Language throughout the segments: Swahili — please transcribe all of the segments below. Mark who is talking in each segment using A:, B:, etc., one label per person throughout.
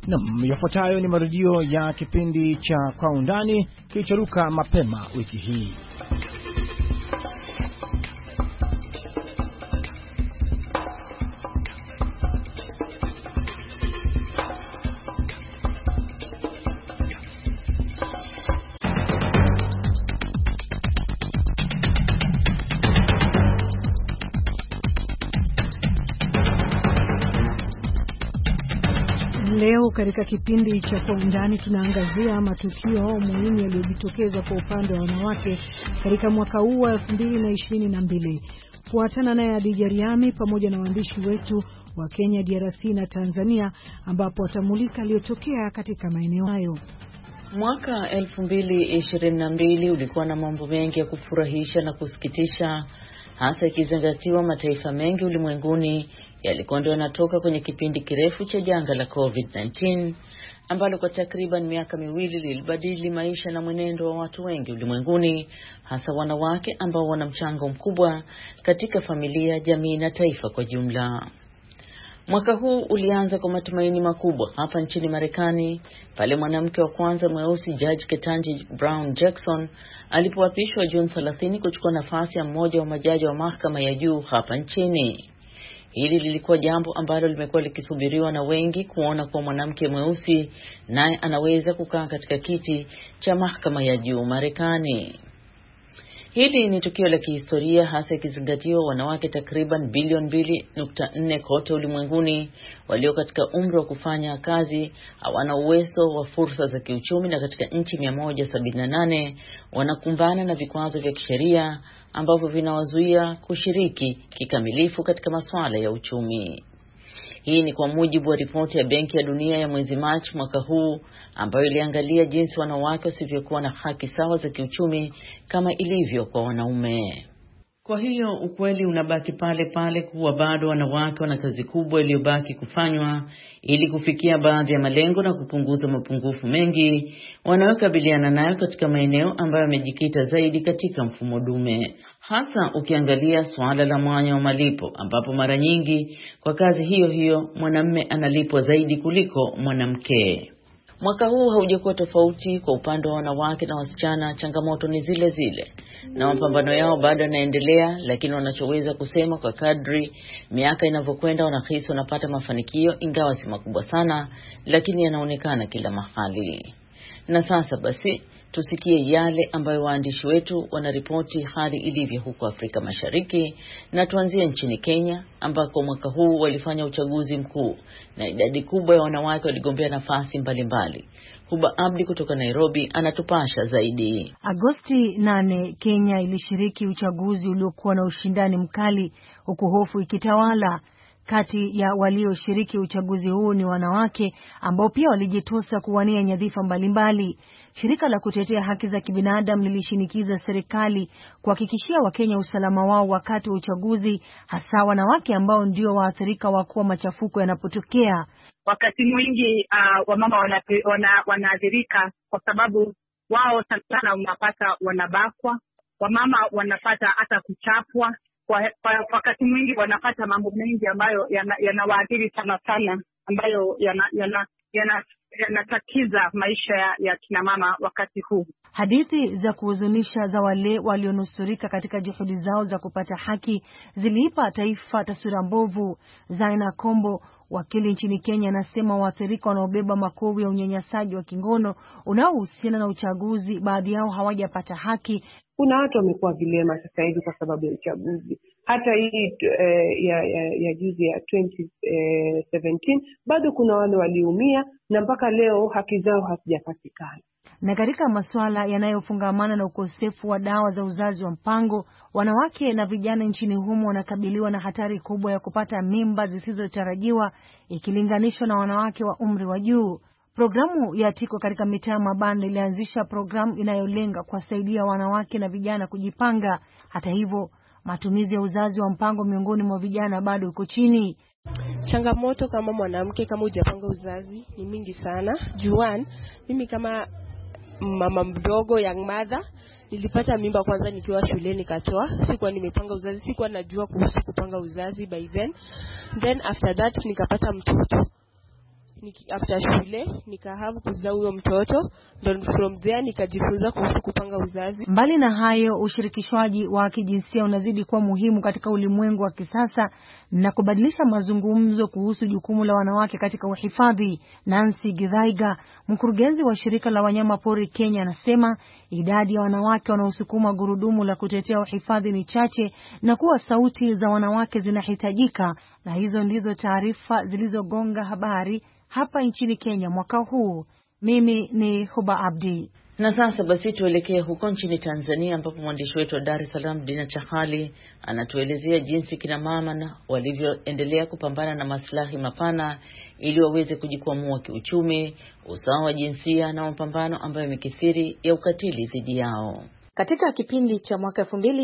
A: Na yafuatayo ni marudio ya kipindi cha Kwa Undani kilichoruka mapema wiki hii.
B: Leo katika kipindi cha Kwa Undani tunaangazia matukio muhimu yaliyojitokeza kwa upande wa wanawake katika mwaka huu wa 2022. Fuatana naye Adija Riami pamoja na waandishi wetu wa Kenya, DRC na Tanzania ambapo watamulika yaliyotokea katika maeneo hayo.
C: Mwaka 2022 ulikuwa na mambo mengi ya kufurahisha na kusikitisha, hasa ikizingatiwa mataifa mengi ulimwenguni yalikuwa ndio yanatoka kwenye kipindi kirefu cha janga la COVID-19 ambalo kwa takriban miaka miwili lilibadili maisha na mwenendo wa watu wengi ulimwenguni, hasa wanawake ambao wana mchango mkubwa katika familia, jamii na taifa kwa jumla. Mwaka huu ulianza kwa matumaini makubwa hapa nchini Marekani pale mwanamke wa kwanza mweusi Judge Ketanji Brown Jackson alipoapishwa Juni 30 kuchukua nafasi ya mmoja wa majaji wa mahakama ya juu hapa nchini. Hili lilikuwa jambo ambalo limekuwa likisubiriwa na wengi, kuona kwa mwanamke mweusi naye anaweza kukaa katika kiti cha mahakama ya juu Marekani. Hili ni tukio la kihistoria, hasa ikizingatiwa wanawake takriban bilioni 2.4 kote ulimwenguni walio katika umri wa kufanya kazi hawana uwezo wa fursa za kiuchumi, na katika nchi 178 wanakumbana na vikwazo vya kisheria ambavyo vinawazuia kushiriki kikamilifu katika masuala ya uchumi. Hii ni kwa mujibu wa ripoti ya Benki ya Dunia ya mwezi Machi mwaka huu ambayo iliangalia jinsi wanawake wasivyokuwa na haki sawa za kiuchumi kama ilivyo kwa wanaume. Kwa hiyo ukweli unabaki pale pale kuwa bado wanawake wana kazi kubwa iliyobaki kufanywa ili kufikia baadhi ya malengo na kupunguza mapungufu mengi wanayokabiliana nayo katika maeneo ambayo yamejikita zaidi katika mfumo dume, hasa ukiangalia swala la mwanya wa malipo ambapo mara nyingi kwa kazi hiyo hiyo mwanamume analipwa zaidi kuliko mwanamke. Mwaka huu haujakuwa tofauti kwa upande wa wanawake na wasichana. Changamoto ni zile zile na mapambano yao bado yanaendelea, lakini wanachoweza kusema kwa kadri miaka inavyokwenda wanahisi wanapata mafanikio, ingawa si makubwa sana, lakini yanaonekana kila mahali. Na sasa basi tusikie yale ambayo waandishi wetu wanaripoti hali ilivyo huko Afrika Mashariki, na tuanzie nchini Kenya ambako mwaka huu walifanya uchaguzi mkuu na idadi kubwa ya wanawake waligombea nafasi mbalimbali. Huba Abdi kutoka Nairobi anatupasha zaidi.
B: Agosti 8 Kenya ilishiriki uchaguzi uliokuwa na ushindani mkali, huku hofu ikitawala. Kati ya walioshiriki uchaguzi huu ni wanawake ambao pia walijitosa kuwania nyadhifa mbalimbali. Shirika la kutetea haki za kibinadamu lilishinikiza serikali kuhakikishia Wakenya usalama wao wakati wa uchaguzi, hasa wanawake ambao ndio waathirika wakuu machafuko yanapotokea.
D: Wakati mwingi wamama wanaathirika kwa sababu wao sana unapata wanabakwa, wamama wanapata hata kuchapwa. Wakati mwingi wanapata mambo mengi ambayo yanawaathiri sana ambayo yanatatiza maisha ya kina mama wakati huu.
B: Hadithi za kuhuzunisha za wale walionusurika katika juhudi zao za kupata haki ziliipa taifa taswira mbovu. Zaina Kombo, wakili nchini Kenya, anasema waathirika wanaobeba makovu ya unyanyasaji wa kingono unaohusiana na uchaguzi, baadhi yao hawajapata haki.
E: Kuna watu wamekuwa vilema sasa hivi kwa sababu ya uchaguzi. Hata hii ya juzi ya 2017 bado kuna wale waliumia na mpaka leo haki zao hazijapatikana.
B: Na katika masuala yanayofungamana na ukosefu wa dawa za uzazi wa mpango, wanawake na vijana nchini humo wanakabiliwa na hatari kubwa ya kupata mimba zisizotarajiwa ikilinganishwa na wanawake wa umri wa juu. Programu ya Tiko katika mitaa ya mabanda ilianzisha programu inayolenga kuwasaidia wanawake na vijana kujipanga. Hata hivyo, matumizi ya uzazi wa mpango miongoni mwa vijana bado uko chini.
F: Changamoto kama mwanamke kama hujapanga uzazi ni mingi sana. Juan, mimi kama mama mdogo young mother nilipata mimba kwanza nikiwa shule nikatoa. Sikuwa nimepanga uzazi, sikuwa najua kuhusu kupanga uzazi by then after that nikapata mtoto. after shule have kuzaa huyo mtoto, ndio from there nikajifunza kuhusu kupanga uzazi.
B: Mbali na hayo, ushirikishwaji wa kijinsia unazidi kuwa muhimu katika ulimwengu wa kisasa na kubadilisha mazungumzo kuhusu jukumu la wanawake katika uhifadhi. Nancy Githaiga, mkurugenzi wa shirika la wanyama pori Kenya, anasema idadi ya wanawake wanaosukuma gurudumu la kutetea uhifadhi ni chache na kuwa sauti za wanawake zinahitajika, na hizo ndizo taarifa zilizogonga habari hapa nchini Kenya mwaka huu. Mimi ni Huba Abdi.
C: Na sasa basi tuelekee huko nchini Tanzania, ambapo mwandishi wetu wa Dar es Salaam Dina Chahali anatuelezea jinsi kina mama walivyoendelea kupambana na maslahi mapana ili waweze kujikwamua kiuchumi, usawa wa jinsia na mapambano ambayo yamekithiri ya ukatili dhidi yao.
G: Katika kipindi cha mwaka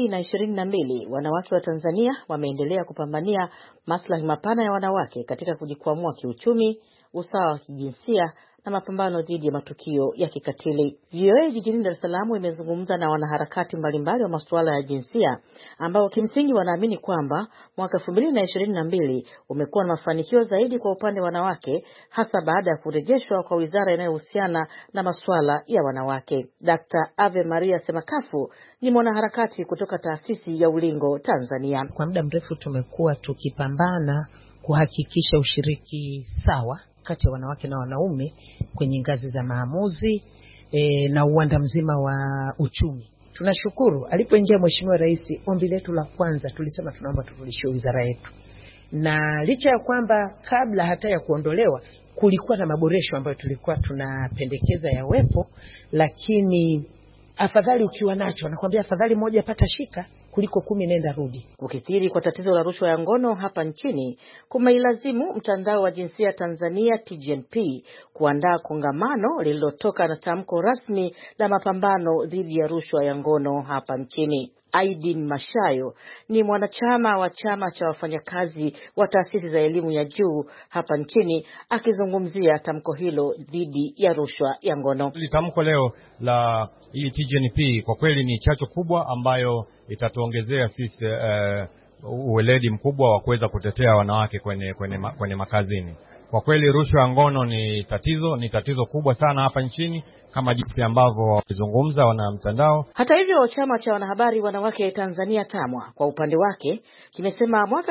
G: 2022, wanawake wa Tanzania wameendelea kupambania maslahi mapana ya wanawake katika kujikwamua kiuchumi, usawa wa kijinsia na mapambano dhidi ya matukio ya kikatili. VOA jijini Dar es Salaam imezungumza na wanaharakati mbalimbali wa masuala ya jinsia ambao kimsingi wanaamini kwamba mwaka 2022 umekuwa na mafanikio zaidi kwa upande wa wanawake, hasa baada ya kurejeshwa kwa wizara inayohusiana na masuala ya wanawake. Dr. Ave Maria Semakafu ni mwanaharakati kutoka taasisi ya Ulingo Tanzania.
H: Kwa muda mrefu tumekuwa tukipambana kuhakikisha ushiriki sawa kati ya wanawake na wanaume kwenye ngazi za maamuzi na uwanda mzima wa uchumi. Tunashukuru alipoingia Mheshimiwa Rais, ombi letu la kwanza tulisema tunaomba turudishwe wizara yetu. Na licha ya kwamba kabla hata ya kuondolewa kulikuwa na maboresho ambayo tulikuwa tunapendekeza yawepo, lakini afadhali ukiwa nacho, nakwambia afadhali moja pata shika kuliko 10 nenda rudi.
G: Kukithiri kwa tatizo la rushwa ya ngono hapa nchini kumeilazimu mtandao wa jinsia Tanzania TGNP kuandaa kongamano lililotoka na tamko rasmi la mapambano dhidi ya rushwa ya ngono hapa nchini. Aidin Mashayo ni mwanachama wa chama cha wafanyakazi wa taasisi za elimu ya juu hapa nchini, akizungumzia tamko hilo dhidi ya rushwa ya ngono.
I: Tamko leo la hii TGNP kwa kweli ni chachu kubwa ambayo itatuongezea sisi uweledi mkubwa wa kuweza kutetea wanawake kwenye makazini. Kwa kweli rushwa ya ngono ni tatizo kubwa sana hapa nchini, kama jinsi ambavyo walizungumza wana mtandao.
G: Hata hivyo, chama cha wanahabari wanawake Tanzania TAMWA kwa upande wake kimesema mwaka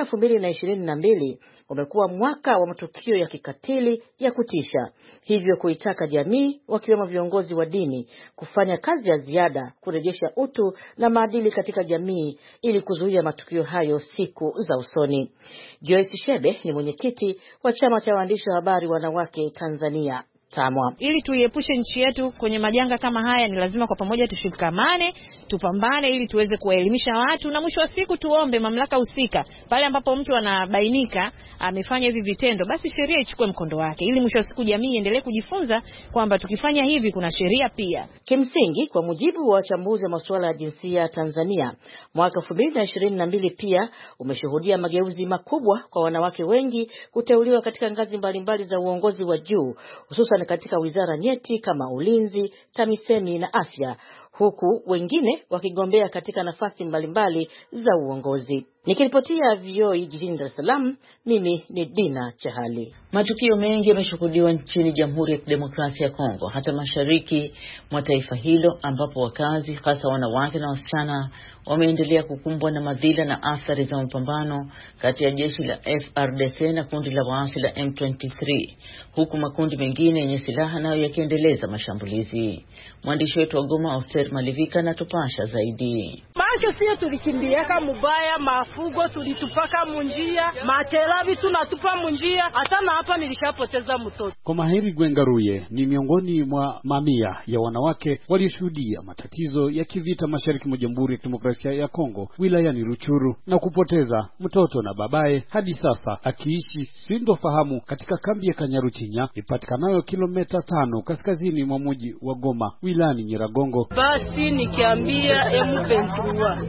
G: 2022 umekuwa mwaka wa matukio ya kikatili ya kutisha, hivyo kuitaka jamii wakiwemo viongozi wa dini kufanya kazi ya ziada kurejesha utu na maadili katika jamii ili kuzuia matukio hayo siku za usoni. Joyce Shebe ni mwenyekiti wa chama cha waandishi wa habari wanawake Tanzania TAMWA.
J: Ili tuiepushe nchi yetu kwenye majanga kama haya, ni lazima kwa pamoja tushikamane, tupambane ili tuweze kuwaelimisha watu, na mwisho wa siku tuombe mamlaka husika pale ambapo mtu anabainika amefanya hivi vitendo, basi sheria ichukue mkondo wake, ili mwisho wa siku jamii iendelee kujifunza kwamba tukifanya hivi kuna sheria pia.
G: Kimsingi, kwa mujibu wa wachambuzi wa masuala ya jinsia Tanzania, mwaka 2022 pia umeshuhudia mageuzi makubwa kwa wanawake wengi kuteuliwa katika ngazi mbalimbali za uongozi wa juu, hususan katika wizara nyeti kama ulinzi, TAMISEMI na afya, huku wengine wakigombea katika nafasi mbalimbali za uongozi. Nikiripotia VOA jijini Dar es Salaam, mimi ni Dina Chahali.
C: Matukio mengi yameshuhudiwa nchini Jamhuri ya Kidemokrasia ya Kongo, hata mashariki mwa taifa hilo, ambapo wakazi hasa wanawake na wasichana wameendelea kukumbwa na madhila na athari za mapambano kati ya jeshi la FRDC na kundi la waasi la M23, huku makundi mengine yenye silaha nayo yakiendeleza mashambulizi. Mwandishi wetu wa Goma Oster Malivika anatupasha zaidi.
K: Maana sisi tulikimbiaka mubaya, mafugo tulitupaka munjia, matelavi tunatupa munjia, hata na hapa nilishapoteza mtoto.
L: Komaheri Gwengaruye ni miongoni mwa mamia ya wanawake walioshuhudia matatizo ya kivita mashariki mwa Jamhuri ya Kidemokrasia ya Kongo, wilayani Ruchuru, na kupoteza mtoto na babaye, hadi sasa akiishi sindofahamu katika kambi ya Kanyaruchinya ipatikanayo kilomita 5 kaskazini mwa mji wa Goma, wilayani Nyiragongo.
K: Basi nikiambia M23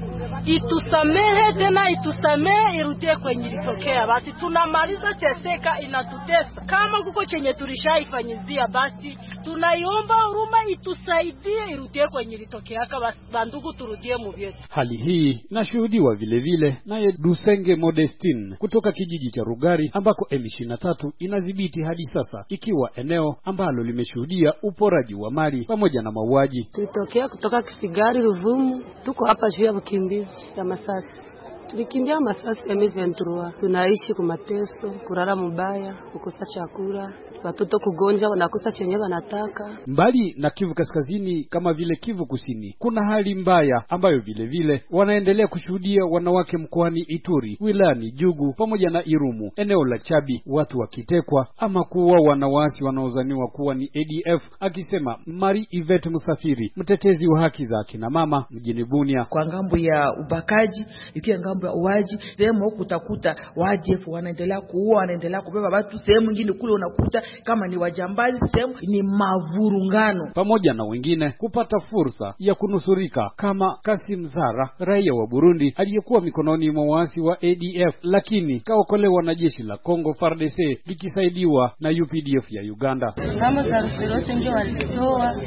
K: itusamehe tena, itusamehe irudie kwenye ilitokea. Basi tunamaliza teseka, inatutesa. Kama kuko chenye tulishaifanyizia, basi tunaiomba huruma itusaidie irudie kwenye ilitokea, basi bandugu turudie mu vyetu.
L: Hali hii inashuhudiwa vile vile naye Dusenge Modestine kutoka kijiji cha Rugari ambako M23 inadhibiti hadi sasa, ikiwa eneo ambalo limeshuhudia uporaji wa mali pamoja na mauaji.
M: Tulitokea kutoka Kisigari Ruvumu, tuko hapa juu ya ukimbizi ya Masasi. Tulikimbia Masasi ya M23. Tunaishi kwa mateso, kurara mbaya, kukosa chakula, watoto kugonja, wanakosa chenye wanataka.
L: Mbali na Kivu Kaskazini kama vile Kivu Kusini, kuna hali mbaya ambayo vile vile wanaendelea kushuhudia wanawake mkoani Ituri, wilayani Jugu pamoja na Irumu, eneo la Chabi, watu wakitekwa ama kuwa wanawasi wanaozaniwa kuwa ni ADF, akisema Mari Yvette Musafiri, mtetezi wa haki za kina mama mjini Bunia.
N: Kwa ngambo ya ubakaji, ikiwa ngambo ya uwaji, sehemu huko utakuta ADF wanaendelea kuua, wanaendelea kubeba watu, sehemu nyingine kule unakuta kama ni wajambazi, sehemu ni mavurungano,
L: pamoja na wengine kupata fursa ya kunusurika kama Kasim Zara, raia wa Burundi aliyekuwa mikononi mwa waasi wa ADF, lakini kaokolewa na jeshi la Kongo FARDC likisaidiwa na UPDF ya Uganda.
O: Ngambo za Ruserose ndio walitoa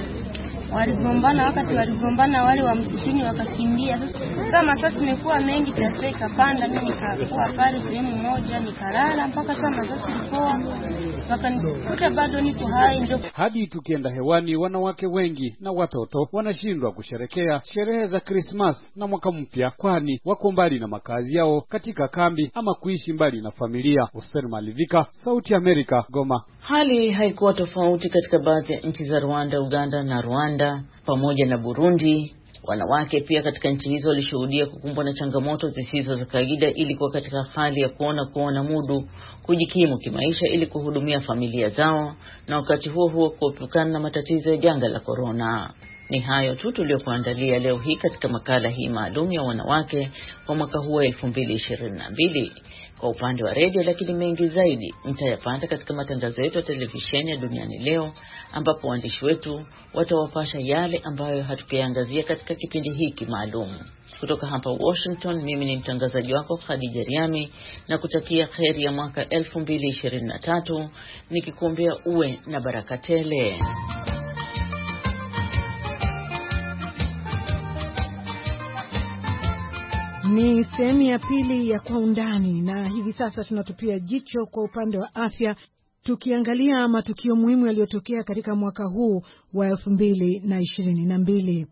O: waligombana, wakati waligombana wale wa msituni wakakimbia. Kama sasa imekuwa mengi kiasi ikapanda, mimi nikakuwa pale sehemu moja nikalala mpaka kama sasa ilipoa wakanikuta bado niko hai. Ndio
L: hadi tukienda hewani, wanawake wengi na watoto wanashindwa kusherekea sherehe za Christmas na mwaka mpya, kwani wako mbali na makazi yao katika kambi ama kuishi mbali na familia. Oster Malivika, Sauti ya Amerika, Goma.
C: Hali haikuwa tofauti katika baadhi ya nchi za Rwanda, Uganda na Rwanda pamoja na Burundi. Wanawake pia katika nchi hizo walishuhudia kukumbwa na changamoto zisizo za kawaida ili kuwa katika hali ya kuona mudu kujikimu kimaisha ili kuhudumia familia zao, na wakati huo kuepukana na matatizo ya janga la corona. Ni hayo tu tuliokuandalia leo hii katika makala hii maalum ya wanawake kwa mwaka huu 2022. Kwa upande wa redio, lakini mengi zaidi mtayapata katika matangazo yetu ya televisheni ya Duniani Leo, ambapo waandishi wetu watawapasha yale ambayo hatukuyaangazia katika kipindi hiki maalum. Kutoka hapa Washington, mimi ni mtangazaji wako Khadija Riami, na kutakia kheri ya mwaka 2023, nikikuombea uwe na baraka tele.
B: Ni sehemu ya pili ya Kwa Undani, na hivi sasa tunatupia jicho kwa upande wa afya, tukiangalia matukio muhimu yaliyotokea katika mwaka huu wa 2022.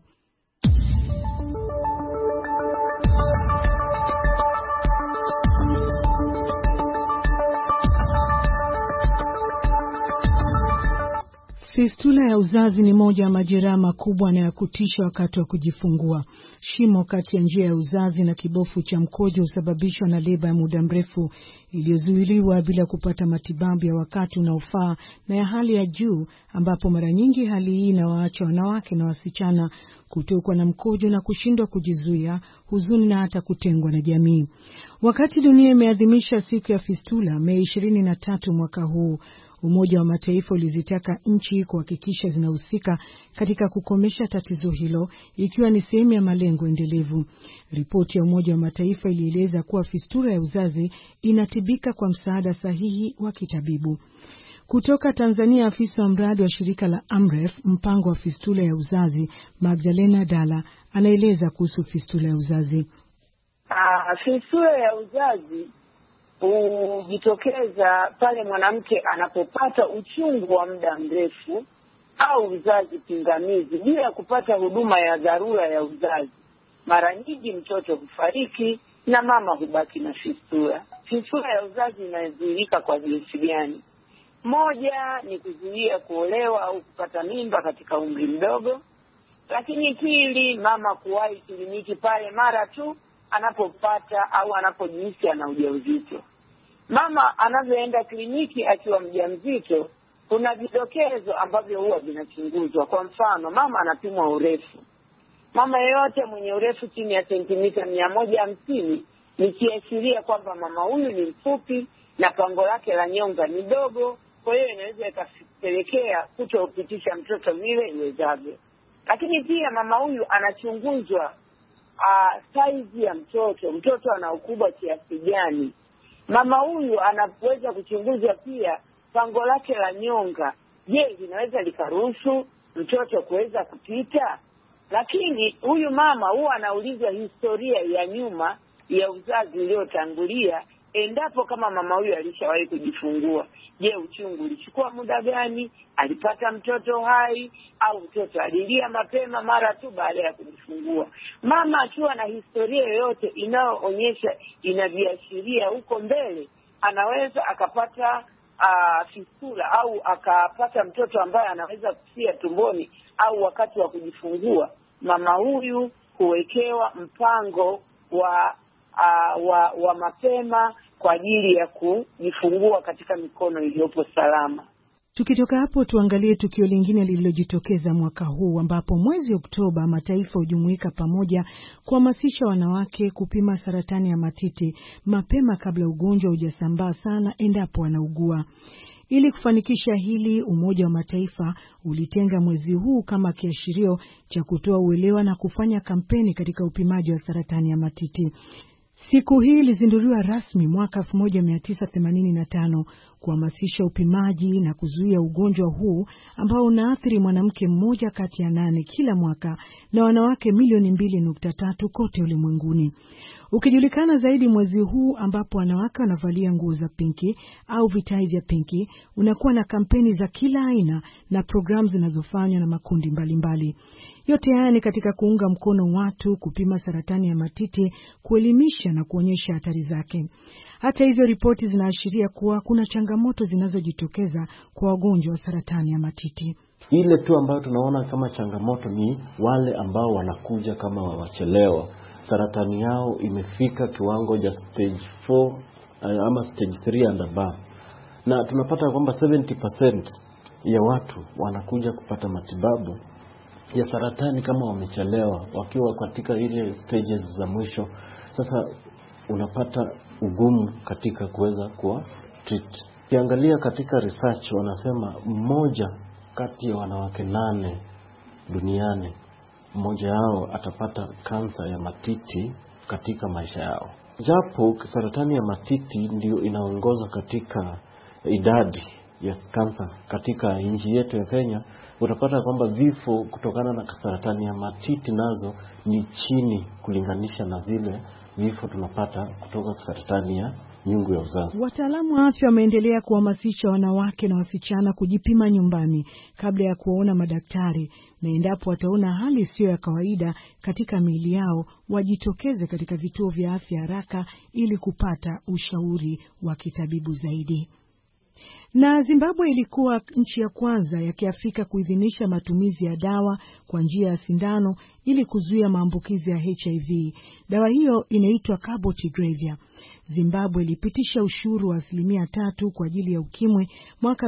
B: Fistula ya uzazi ni moja ya majeraha makubwa na ya kutisha wakati wa kujifungua. Shimo kati ya njia ya uzazi na kibofu cha mkojo husababishwa na leba ya muda mrefu iliyozuiliwa bila kupata matibabu ya wakati unaofaa na ya hali ya juu, ambapo mara nyingi hali hii inawaacha wanawake na wasichana kutokwa na mkojo na kushindwa kujizuia, huzuni na hata kutengwa na jamii. Wakati dunia imeadhimisha siku ya fistula Mei 23 mwaka huu, Umoja wa Mataifa ulizitaka nchi kuhakikisha zinahusika katika kukomesha tatizo hilo, ikiwa ni sehemu ya malengo endelevu. Ripoti ya Umoja wa Mataifa ilieleza kuwa fistula ya uzazi inatibika kwa msaada sahihi wa kitabibu. Kutoka Tanzania, afisa wa mradi wa shirika la Amref, mpango wa fistula ya uzazi, Magdalena Dala, anaeleza kuhusu fistula ya uzazi.
P: Fistula ya uzazi hujitokeza pale mwanamke anapopata uchungu wa muda mrefu au uzazi pingamizi bila kupata huduma ya dharura ya uzazi. Mara nyingi mtoto hufariki na mama hubaki na fistula. Fistula ya uzazi inazuilika kwa jinsi gani? Moja ni kuzuia kuolewa au kupata mimba katika umri mdogo. Lakini pili, mama kuwahi kliniki pale mara tu anapopata au anapojihisi ana ujauzito. Mama anavyoenda kliniki akiwa mjamzito, kuna vidokezo ambavyo huwa vinachunguzwa. Kwa mfano, mama anapimwa urefu. Mama yeyote mwenye urefu chini ya sentimita 150 ni kiashiria kwamba mama huyu ni mfupi na pango lake la nyonga ni dogo, kwa hiyo inaweza ikapelekea kutopitisha mtoto vile iwezavyo. Lakini pia mama huyu anachunguzwa saizi ya mtoto ana ukubwa kiasi gani. Mama huyu anaweza kuchunguza pia pango lake la nyonga. Je, linaweza likaruhusu mtoto kuweza kupita? Lakini huyu mama huwa anaulizwa historia ya nyuma ya uzazi uliotangulia, endapo kama mama huyu alishawahi kujifungua. Je, uchungu ulichukua muda gani? Alipata mtoto hai au mtoto alilia mapema mara tu baada ya kujifungua? Mama akiwa na historia yoyote inayoonyesha, inaviashiria huko mbele, anaweza akapata fistula au akapata mtoto ambaye anaweza kufia tumboni au wakati wa kujifungua. Mama huyu huwekewa mpango wa mapema kwa ajili ya kujifungua katika mikono iliyopo salama.
B: Tukitoka hapo tuangalie tukio lingine lililojitokeza mwaka huu, ambapo mwezi Oktoba mataifa hujumuika pamoja kuhamasisha wanawake kupima saratani ya matiti mapema kabla ugonjwa hujasambaa sana endapo wanaugua. Ili kufanikisha hili, Umoja wa Mataifa ulitenga mwezi huu kama kiashirio cha kutoa uelewa na kufanya kampeni katika upimaji wa saratani ya matiti. Siku hii ilizinduliwa rasmi mwaka 1985 kuhamasisha upimaji na kuzuia ugonjwa huu ambao unaathiri mwanamke mmoja kati ya 8 kila mwaka na wanawake milioni 2.3 kote ulimwenguni. Ukijulikana zaidi mwezi huu ambapo wanawake wanavalia nguo za pinki au vitai vya pinki, unakuwa na kampeni za kila aina na programu zinazofanywa na makundi mbalimbali. Yote haya ni katika kuunga mkono watu kupima saratani ya matiti, kuelimisha na kuonyesha hatari zake. Hata hivyo, ripoti zinaashiria kuwa kuna changamoto zinazojitokeza kwa wagonjwa wa saratani ya matiti.
Q: Ile tu ambayo tunaona kama changamoto ni wale ambao wanakuja kama wachelewa. Saratani yao imefika kiwango cha stage 4 ama stage 3 and above. Na tunapata kwamba 70% ya watu wanakuja kupata matibabu ya saratani kama wamechelewa, wakiwa katika ile stages za mwisho. Sasa unapata ugumu katika kuweza kuwa treat. Kiangalia katika research wanasema mmoja kati ya wanawake 8 duniani, mmoja wao atapata kansa ya matiti katika maisha yao. Japo saratani ya matiti ndio inaongoza katika idadi ya kansa katika nchi yetu ya Kenya, utapata kwamba vifo kutokana na saratani ya matiti nazo ni chini kulinganisha na zile vifo tunapata kutoka saratani ya nyungu ya uzazi.
B: Wataalamu wa afya wameendelea kuhamasisha wanawake na wasichana kujipima nyumbani kabla ya kuona madaktari, na endapo wataona hali isiyo ya kawaida katika miili yao, wajitokeze katika vituo vya afya haraka ili kupata ushauri wa kitabibu zaidi. Na Zimbabwe ilikuwa nchi ya kwanza ya Kiafrika kuidhinisha matumizi ya dawa kwa njia ya sindano ili kuzuia maambukizi ya HIV. Dawa hiyo inaitwa Cabotegravir. Zimbabwe ilipitisha ushuru wa 3% kwa ajili ya ukimwi mwaka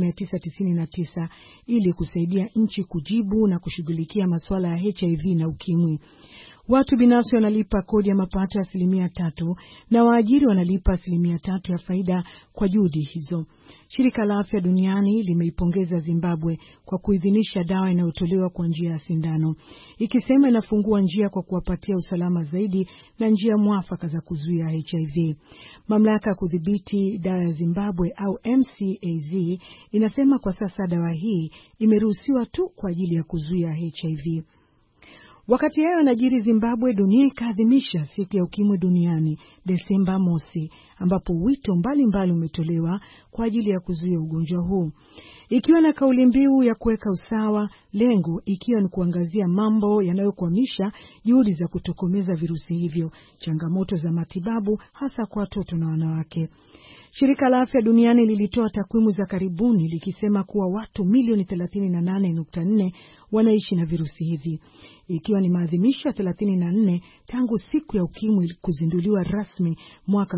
B: 1999 ili kusaidia nchi kujibu na kushughulikia masuala ya HIV na ukimwi. Watu binafsi wanalipa kodi ya mapato ya 3% na waajiri wanalipa 3% ya faida kwa juhudi hizo. Shirika la Afya Duniani limeipongeza Zimbabwe kwa kuidhinisha dawa inayotolewa kwa njia ya sindano, ikisema inafungua njia kwa kuwapatia usalama zaidi na njia mwafaka za kuzuia HIV. Mamlaka ya kudhibiti dawa ya Zimbabwe au MCAZ inasema kwa sasa dawa hii imeruhusiwa tu kwa ajili ya kuzuia HIV. Wakati hayo yanajiri, Zimbabwe, dunia ikaadhimisha siku ya ukimwi duniani Desemba mosi, ambapo wito mbalimbali umetolewa kwa ajili ya kuzuia ugonjwa huu, ikiwa na kauli mbiu ya kuweka usawa, lengo ikiwa ni kuangazia mambo yanayokwamisha juhudi za kutokomeza virusi hivyo, changamoto za matibabu hasa kwa watoto na wanawake. Shirika la Afya Duniani lilitoa takwimu za karibuni likisema kuwa watu milioni 38.4 wanaishi na virusi hivi, ikiwa ni maadhimisho ya 34 tangu siku ya ukimwi kuzinduliwa rasmi mwaka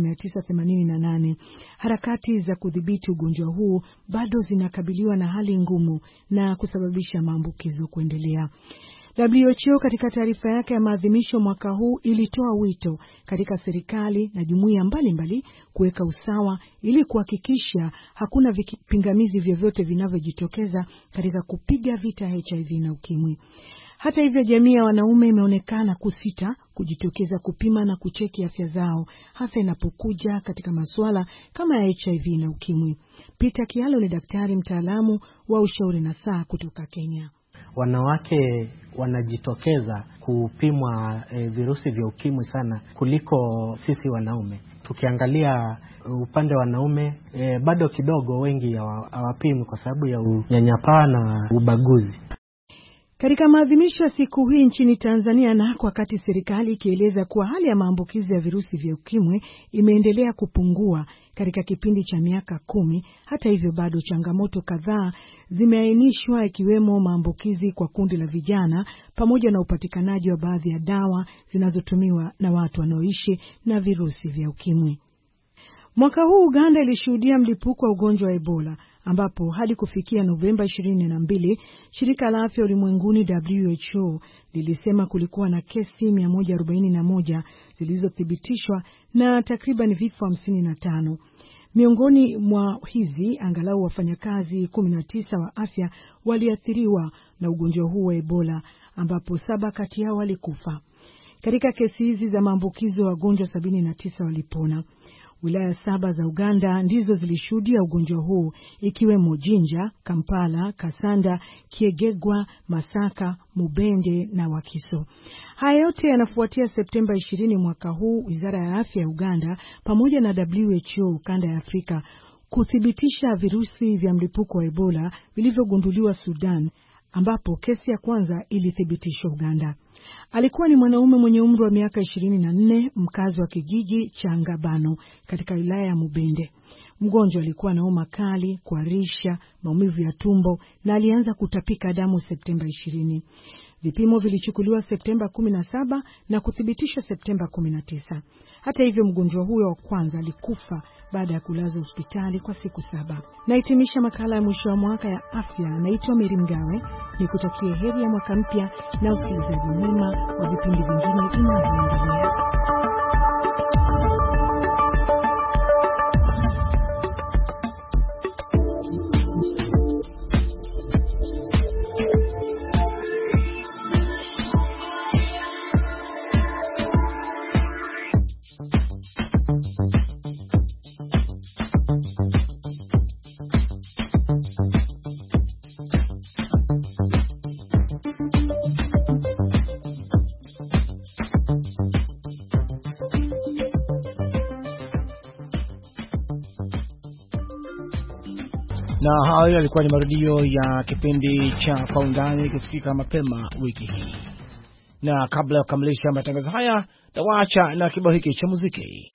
B: 1988. Harakati za kudhibiti ugonjwa huu bado zinakabiliwa na hali ngumu na kusababisha maambukizo kuendelea. WHO katika taarifa yake ya maadhimisho mwaka huu ilitoa wito katika serikali na jumuiya mbalimbali kuweka usawa ili kuhakikisha hakuna vipingamizi vyovyote vinavyojitokeza katika kupiga vita HIV na ukimwi.
R: Hata hivyo, jamii ya wanaume imeonekana kusita kujitokeza kupima na kucheki afya zao, hasa inapokuja katika masuala kama ya HIV na ukimwi. Peter Kialo ni daktari mtaalamu wa ushauri nasaha kutoka Kenya.
S: Wanawake wanajitokeza kupimwa virusi vya ukimwi sana kuliko sisi wanaume. Tukiangalia upande wa wanaume bado kidogo wengi hawapimwi kwa sababu ya unyanyapaa na ubaguzi.
R: Katika maadhimisho ya siku hii nchini Tanzania, na wakati serikali ikieleza kuwa hali ya maambukizi ya virusi vya ukimwi imeendelea kupungua katika kipindi cha miaka 10, hata hivyo bado changamoto kadhaa zimeainishwa, ikiwemo maambukizi kwa kundi la vijana pamoja na upatikanaji wa baadhi ya dawa zinazotumiwa na watu wanaoishi na virusi vya ukimwi. Mwaka huu Uganda ilishuhudia mlipuko wa ugonjwa wa Ebola, ambapo hadi kufikia Novemba 22, shirika la afya ulimwenguni WHO lilisema kulikuwa na kesi 141 zilizothibitishwa na takriban vifo 55. Miongoni mwa hizi, angalau wafanyakazi 19 wa afya waliathiriwa na ugonjwa huu wa Ebola, ambapo 7 kati yao walikufa. Katika kesi hizi za maambukizo, wagonjwa 79 walipona. Wilaya 7 za Uganda ndizo zilishuhudia ugonjwa huu, ikiwemo Jinja, Kampala, Kasanda, Kiegegwa, Masaka, Mubende na Wakiso. Haya yote yanafuatia Septemba 20 mwaka huu Wizara ya Afya ya Uganda pamoja na WHO kanda ya Afrika kuthibitisha virusi vya mlipuko wa Ebola vilivyogunduliwa Sudan, ambapo kesi ya kwanza ilithibitishwa Uganda. Alikuwa ni mwanaume mwenye umri wa miaka 24, mkazi wa kijiji cha Ngabano katika wilaya ya Mubende. Mgonjwa alikuwa na homa kali, kuharisha, maumivu ya tumbo na alianza kutapika damu Septemba 20. Vipimo vilichukuliwa Septemba 17 na kuthibitishwa Septemba 19. Hata hivyo, mgonjwa huyo wa kwanza alikufa baada ya kulazwa hospitali kwa siku 7. Nahitimisha makala ya mwisho wa mwaka ya afya. Naitwa Mary Mgawe, nikutakie heri ya mwaka mpya na usikilizaji mwema wa vipindi vingine vinavyoendelea.
A: Na hayo yalikuwa ni marudio ya kipindi cha Kwa Undani kisikika mapema wiki hii. Na kabla ya kukamilisha matangazo haya, tawaacha na kibao hiki cha muziki.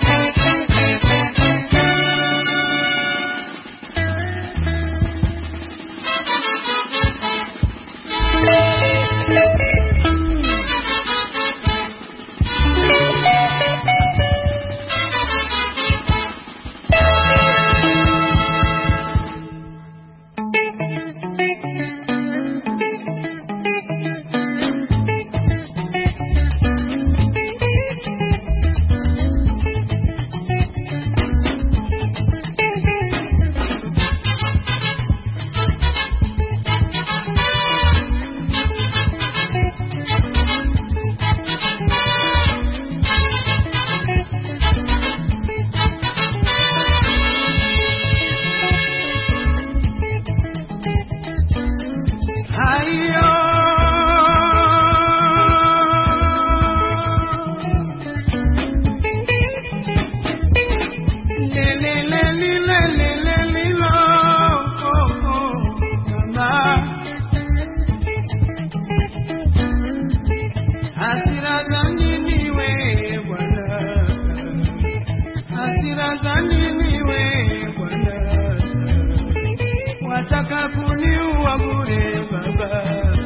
T: Wataka kuniua bure baba,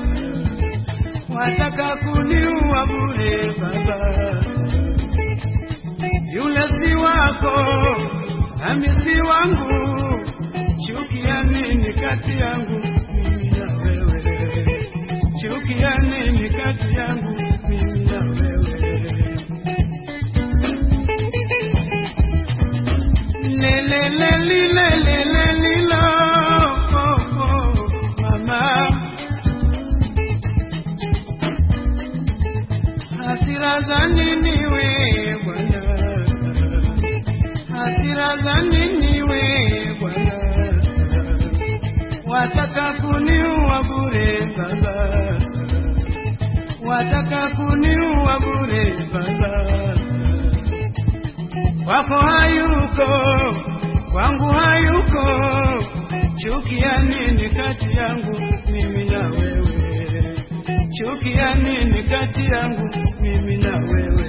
T: wataka kuniua bure baba. Yule si wako, nami si wangu. Chukia nini kati yangu mimi na wewe? Chukia nini kati yangu mimi na wewe? hasira za nini we Bwana, hasira za nini we Bwana, wataka kuniua bure Baba, wataka kuniua bure Baba. Wako hayuko, kwangu hayuko, chuki ya nini kati yangu mimi na wewe, chuki ya nini kati yangu mimi na wewe.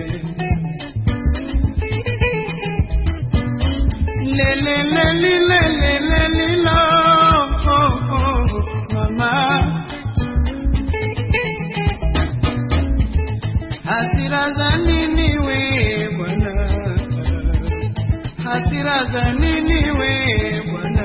T: Lele lele lele lele lo, oh, oh, mama. Hasira za nini we Bwana, hasira za nini we Bwana,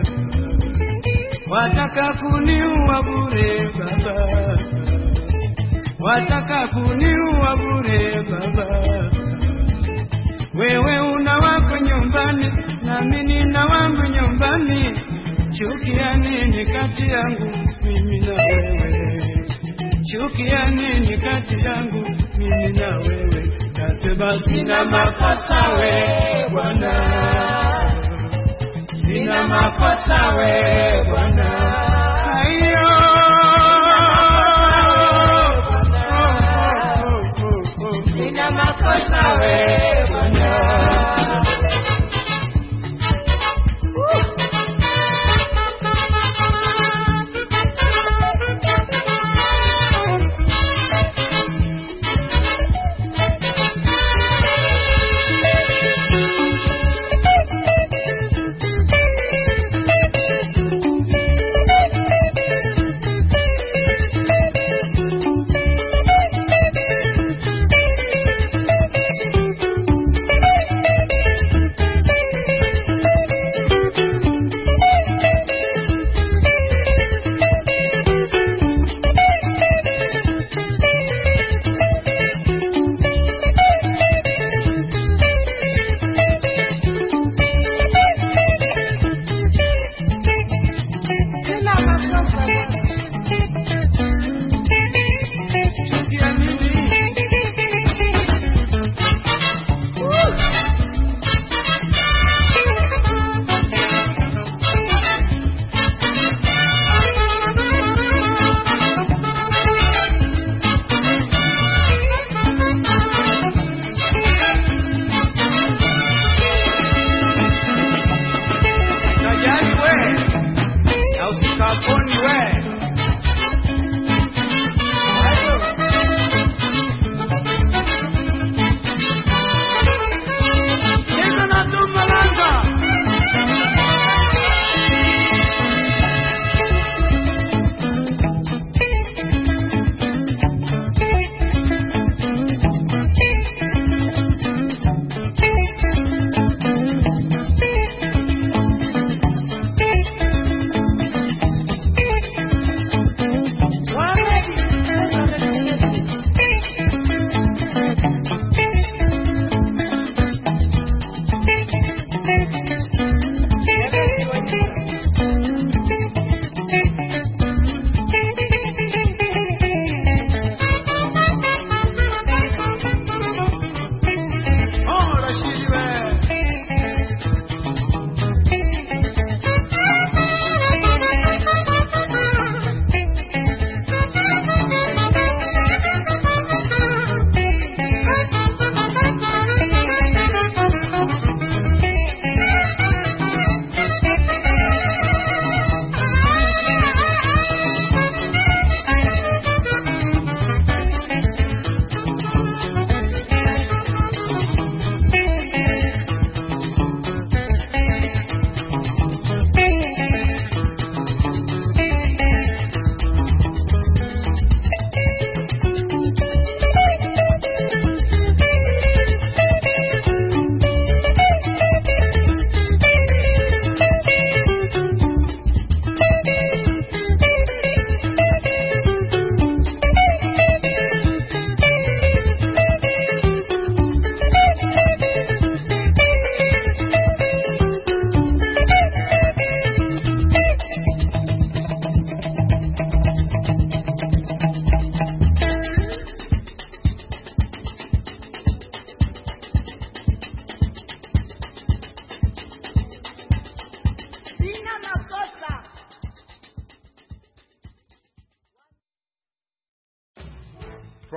T: wataka kuniua bure Baba, wataka kuniua bure Baba. Wewe una wako nyumbani na mimi nina wangu nyumbani, chuki ya nini kati yangu mimi na wewe, chuki ya nini kati yangu mimi na wewe. Nasema sina makosa we Bwana, sina makosa we Bwana, aiyo sina makosa we Bwana.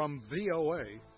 U: From VOA,